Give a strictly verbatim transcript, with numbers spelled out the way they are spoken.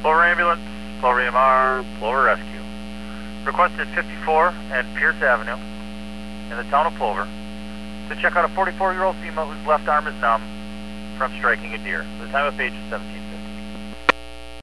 Plover Ambulance, Plover E M R, Plover Rescue. Requested fifty-four and Pierce Avenue in the town of Plover to check out a forty-four-year-old female whose left arm is numb from striking a deer. The time of page is seventeen.